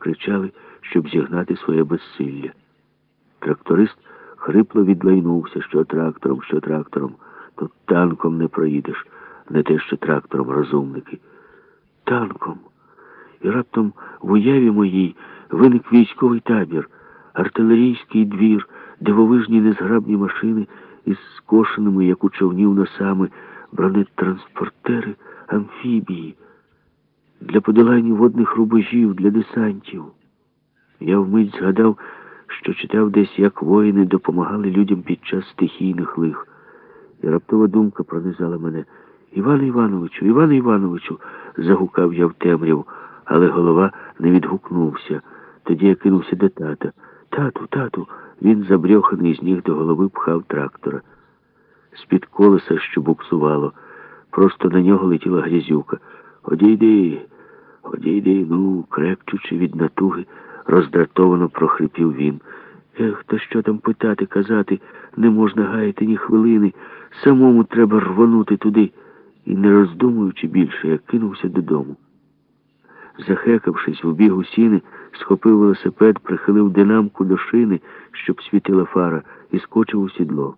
кричали, щоб зігнати своє безсилля. Тракторист хрипло відлайнувся, що трактором, що трактором. Тут танком не проїдеш, не те, що трактором, розумники. Танком. І раптом в уяві моїй виник військовий табір, артилерійський двір, дивовижні незграбні машини із скошеними, як у човнів, носами, бронетранспортери, амфібії, для подолання водних рубежів, для десантів. Я вмить згадав, що читав десь, як воїни допомагали людям під час стихійних лих. І раптова думка пронизала мене. Іване Івановичу, загукав я в темряву, але голова не відгукнувся. Тоді я кинувся до тата. Тату, він забрьоханий з ніг до голови пхав трактора. З-під колеса, що буксувало, просто на нього летіла грязюка. Одійди, крекчучи від натуги, роздратовано прохрипів він. Та що там питати, казати, не можна гаяти ні хвилини, самому треба рвонути туди. І не роздумуючи більше, я кинувся додому. Захекавшись, вбіг у сіни, схопив велосипед, прихилив динамку до шини, щоб світила фара, і скочив у сідло.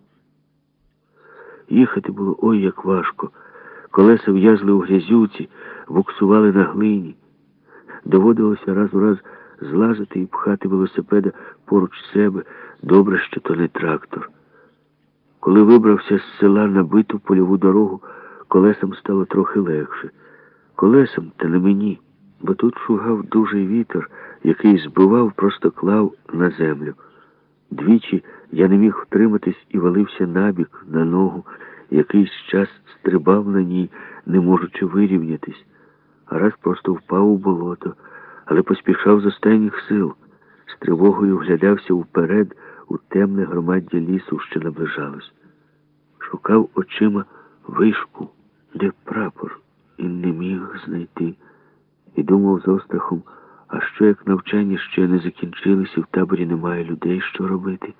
Їхати було ой як важко. Колеса в'язли у грязюці, буксували на глині. Доводилося раз у раз злазити і пхати велосипеда поруч себе. Добре, що то не трактор. Коли вибрався з села на биту польову дорогу, колесам стало трохи легше. Колесам, та не мені, бо тут шугав дужий вітер, який збивав, просто клав на землю. Двічі я не міг втриматись і валився набік, на ногу, якийсь час стрибав на ній, не можучи вирівнятись, а раз просто впав у болото, але поспішав з останніх сил. З тривогою вглядався вперед у темне громаддя лісу, що наближалось. Шукав очима вишку, де прапор, і не міг знайти. І думав з острахом, а що як навчання ще не закінчились і в таборі немає людей, що робити?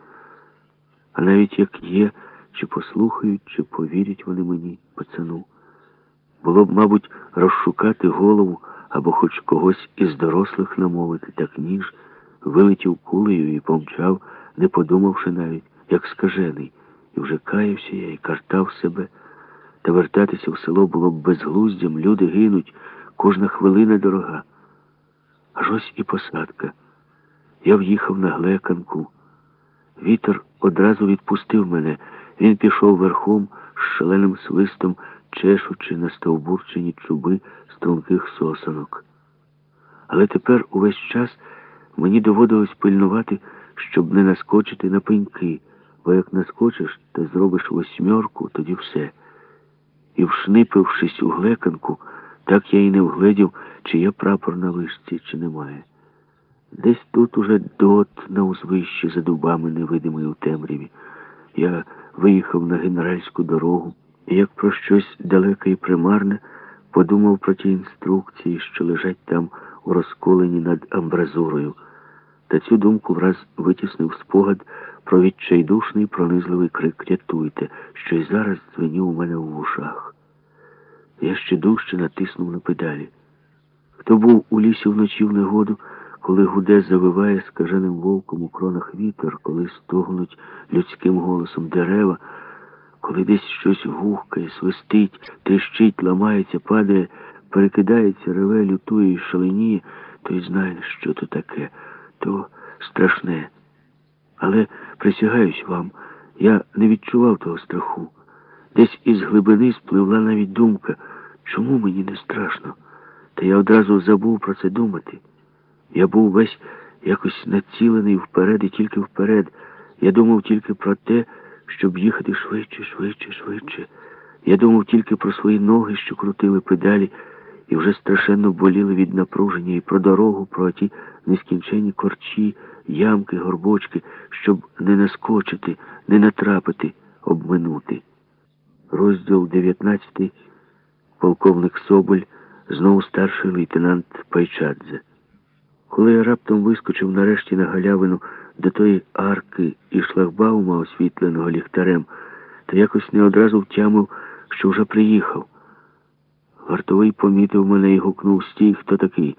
А навіть як є, чи послухають, чи повірять вони мені, пацану. Було б, мабуть, розшукати голову або хоч когось із дорослих намовити, так ніж вилетів кулею і помчав, не подумавши навіть, як скажений. І вже каявся я і картав себе. Та вертатися в село було б безглуздям, люди гинуть, кожна хвилина дорога. Аж ось і посадка. Я в'їхав на глеканку. Вітер одразу відпустив мене. Він пішов верхом з шаленим свистом, чешучи на стовбурчені чуби струнких сосонок. Але тепер увесь час мені доводилось пильнувати, щоб не наскочити на пеньки, бо як наскочиш, то зробиш восьмерку, тоді все. І вшнипившись у глеканку, так я й не вгледів, чи є прапор на вишці, чи немає. Десь тут уже дот на узвищі за дубами невидимий у темряві. Я виїхав на генеральську дорогу і, як про щось далеке і примарне, подумав про ті інструкції, що лежать там у розколені над амбразурою. Та цю думку враз витіснив спогад про відчайдушний пронизливий крик «Рятуйте!», що й зараз дзвенів у мене в вушах. Я ще дужче натиснув на педалі. Хто був у лісі вночі в негоду, коли гуде, завиває скаженим вовком у кронах вітер, коли стогнуть людським голосом дерева, коли десь щось гухкає, свистить, тріщить, ламається, падає, перекидається, реве, лютує і шаленіє, то й знає, що то таке, то страшне. Але, присягаюсь вам, я не відчував того страху. Десь із глибини спливла навіть думка, чому мені не страшно? Та я одразу забув про це думати. Я був весь якось націлений вперед і тільки вперед. Я думав тільки про те, щоб їхати швидше. Я думав тільки про свої ноги, що крутили педалі, і вже страшенно боліли від напруження, і про дорогу, про ті нескінченні корчі, ямки, горбочки, щоб не наскочити, не натрапити, обминути. Розділ 19. Полковник Соболь, знову старший лейтенант Пайчадзе. Коли я раптом вискочив нарешті на галявину до тої арки і шлагбаума, освітленого ліхтарем, то якось не одразу втямив, що вже приїхав. Вартовий помітив мене і гукнув: «Стій, хто такий?»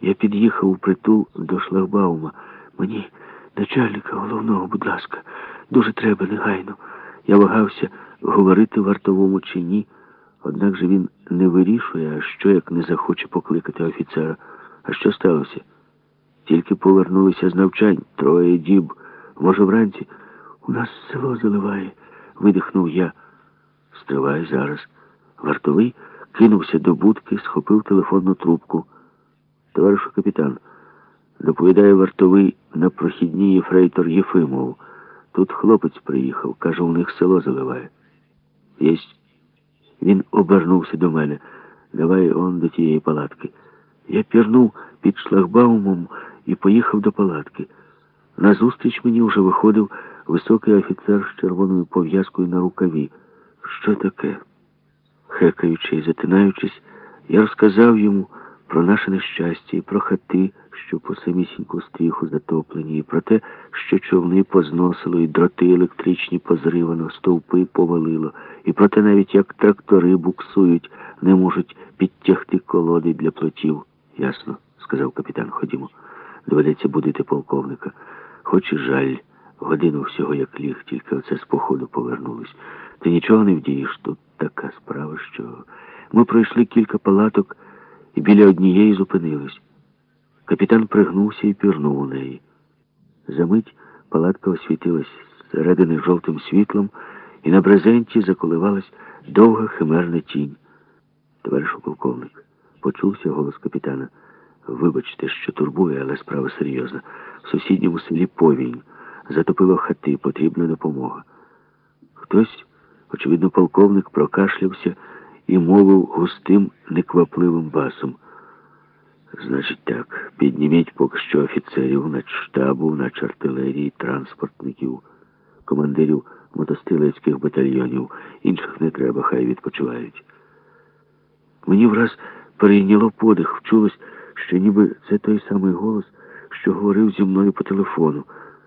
Я під'їхав у притул до шлагбаума. Мені, начальника головного, будь ласка, дуже треба негайно. Я вагався, говорити вартовому чи ні. Однак же він не вирішує, а що, як не захоче покликати офіцера. А що сталося? Тільки повернулися з навчань, 3 діб. Може, вранці? У нас село заливає, видихнув я. Стривай зараз. Вартовий кинувся до будки, схопив телефонну трубку. Товаришу капітан, доповідає вартовий на прохідній єфрейтор Єфимов. Тут хлопець приїхав, каже, у них село заливає. Єсть. Він обернувся до мене. Давай он до тієї палатки. Я пірнув під шлагбаумом і поїхав до палатки. Назустріч мені вже виходив високий офіцер з червоною пов'язкою на рукаві. Що таке? Хекаючи і затинаючись, я розказав йому про наше нещастя і про хати, що по самісіньку стріху затоплені, і про те, що човни позносило, і дроти електричні позривано, стовпи повалило, і про те навіть, як трактори буксують, не можуть підтягти колоди для плотів. Ясно, сказав капітан, ходімо. Доведеться будити полковника. Хоч і жаль, годину всього як ліг, тільки оце з походу повернулись. Ти нічого не вдієш, тут така справа, що... Ми пройшли кілька палаток і біля однієї зупинились. Капітан пригнувся і пірнув у неї. Замить палатка освітилась зсередини жовтим світлом, і на брезенті заколивалась довга химерна тінь. Товаришу полковник, почувся голос капітана. Вибачте, що турбує, але справа серйозна. В сусідньому селі повінь. Затопило хати, потрібна допомога. Хтось, очевидно, полковник, прокашлявся і мовив густим, неквапливим басом. Значить так, підніміть поки що офіцерів, начштабу, начартилерії, транспортників, командирів мотострілецьких батальйонів. Інших не треба, хай відпочивають. Мені враз перейняло подих, вчулось, що ніби це той самий голос, що говорив зі мною по телефону.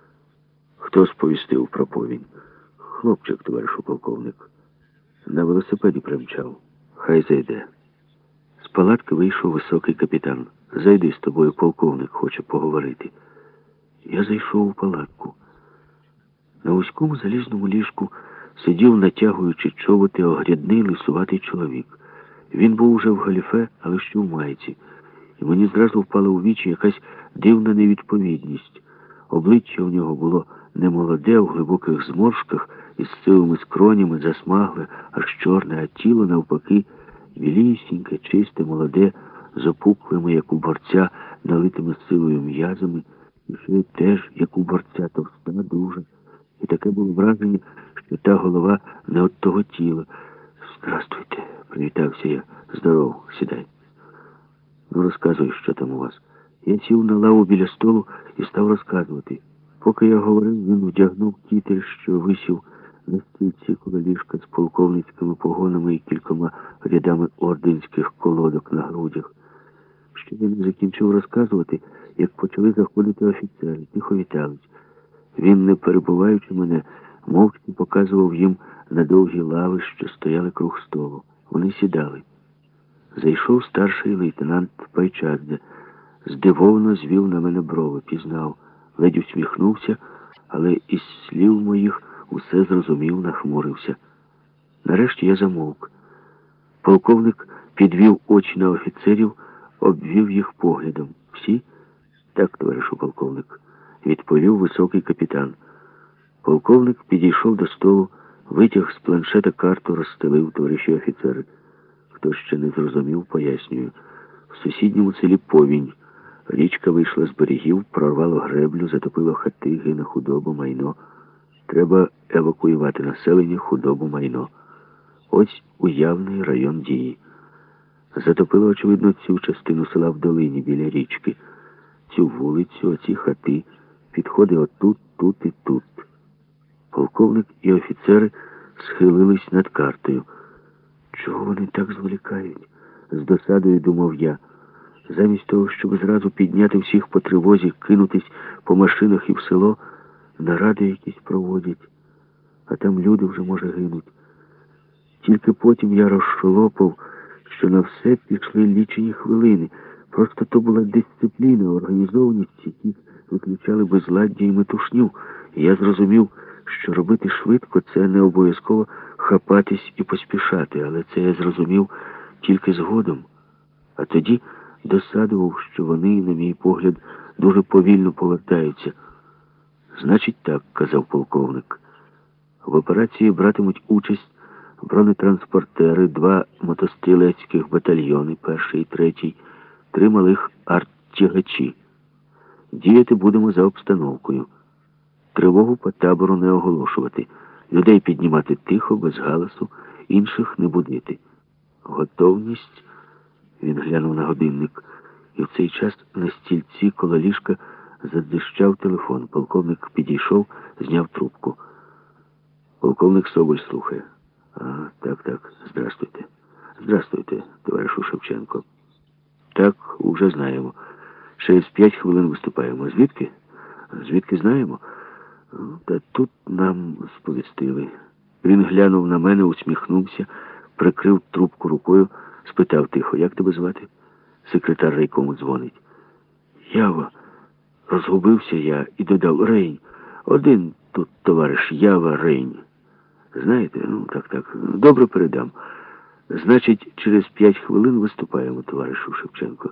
Хто сповістив про повінь? Хлопчик, товаришу полковник. На велосипеді примчав. Хай зайде. З палатки вийшов високий капітан. Зайди, з тобою полковник хоче поговорити. Я зайшов у палатку. На вузькому залізному ліжку сидів, натягуючи чоботи, огрядний лисуватий чоловік. Він був уже в галіфе, але ще в майці. І мені зразу впала у вічі якась дивна невідповідність. Обличчя у нього було немолоде, в глибоких зморшках, із сивими скронями, засмагле, аж чорне, а тіло, навпаки, білісіньке, чисте, молоде, з опуклими, як у борця, налитими силою м'язами, і ще теж, як у борця, товста, дуже. І таке було враження, що та голова не от того тіла. «Здравствуйте», — привітався я. «Здоров, сідай». «Ну, розказуй, що там у вас». Я сів на лаву біля столу і став розказувати. Поки я говорив, він вдягнув кітель, що висів на стільці коло ліжка з полковницькими погонами і кількома рядами орденських колодок на грудях. Ще я не закінчив розказувати, як почали заходити офіцери, тихо вітались. Він, не перебуваючи мене, мовчки показував їм на довгі лави, що стояли круг столу. Вони сідали. Зайшов старший лейтенант Пайчадзе. Здивовано звів на мене брови, пізнав. Ледь усміхнувся, але із слів моїх усе зрозумів, нахмурився. Нарешті я замовк. Полковник підвів очі на офіцерів, обвів їх поглядом. «Всі?» «Так, товаришу полковник», — відповів високий капітан. Полковник підійшов до столу, витяг з планшета карту, розстелив. «Товариші офіцери». Хто ще не зрозумів, пояснюю. В сусідньому селі повінь. Річка вийшла з берегів, прорвало греблю, затопило хати, гине худобу, майно. Треба евакуювати населення, худобу, майно. Ось уявний район дії. Затопило, очевидно, цю частину села в долині, біля річки. Цю вулицю, оці хати, підходи отут, тут і тут. Полковник і офіцери схилились над картою. Чого вони так зволікають? З досадою думав я. Замість того, щоб зразу підняти всіх по тривозі, кинутись по машинах і в село, наради якісь проводять. А там люди вже, може, гинуть. Тільки потім я розшолопав, що на все пішли лічені хвилини. Просто то була дисципліна, організованість, які виключали безладдя і метушню. І я зрозумів, що робити швидко – це не обов'язково хапатись і поспішати, але це я зрозумів тільки згодом. А тоді досадував, що вони, на мій погляд, дуже повільно повертаються. «Значить так», – казав полковник. «В операції братимуть участь бронетранспортери, 2 мотострілецьких батальйони, 1-й і 3-й, 3 малих арттягачі. Діяти будемо за обстановкою. Тривогу по табору не оголошувати. Людей піднімати тихо, без галасу, інших не будити. Готовність». Він глянув на годинник, і в цей час на стільці коло ліжка задзищав телефон. Полковник підійшов, зняв трубку. «Полковник Соболь слухає». Так. Здравствуйте. Здравствуйте, товаришу Шевченко. Так, уже знаємо. Через 5 хвилин виступаємо. Звідки? Звідки знаємо? Та тут нам сповістили. Він глянув на мене, усміхнувся, прикрив трубку рукою, спитав тихо: «Як тебе звати?» Секретар райкому дзвонить. «Ява». Розгубився я і додав: «Рейнь. Один тут товариш Ява Рейнь. Знаєте?» Так. Добре, передам. Значить, через 5 хвилин виступаємо, товаришу Шевченко.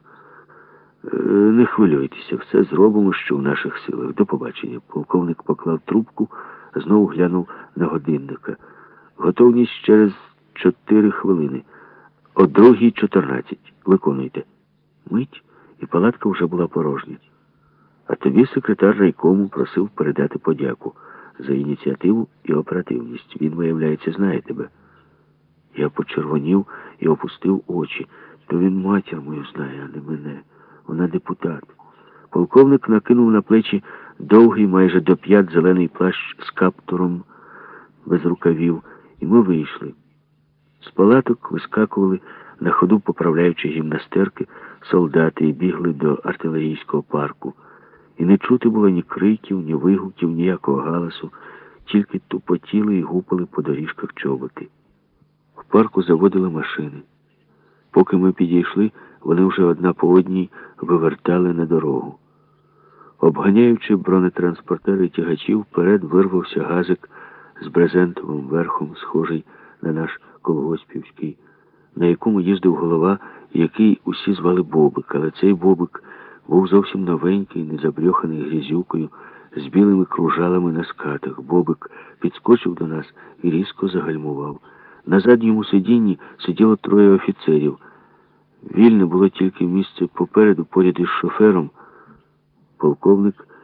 Не хвилюйтеся, все зробимо, що в наших силах. До побачення». Полковник поклав трубку, знову глянув на годинника. «Готовність через 4 хвилини. О 2:14. Виконуйте». Мить, і палатка вже була порожня. «А тобі секретар райкому просив передати подяку за ініціативу і оперативність. Він, виявляється, знає тебе». Я почервонів і опустив очі. То він матір мою знає, а не мене. Вона депутат. Полковник накинув на плечі довгий, майже до п'ят зелений плащ з каптуром, без рукавів, і ми вийшли. З палаток вискакували, на ходу поправляючи гімнастерки, солдати і бігли до артилерійського парку. І не чути було ні криків, ні вигуків, ніякого галасу, тільки тупотіли і гупали по доріжках чоботи. В парку заводили машини. Поки ми підійшли, вони вже одна по одній вивертали на дорогу. Обганяючи бронетранспортери тягачів, вперед вирвався газик з брезентовим верхом, схожий на наш колгоспівський, на якому їздив голова, який усі звали Бобик. Але цей Бобик був зовсім новенький, не забрьоханий грязюкою, з білими кружалами на скатах. Бобик підскочив до нас і різко загальмував. На задньому сидінні сиділо 3 офіцерів. Вільне було тільки місце попереду, поряд із шофером. Полковник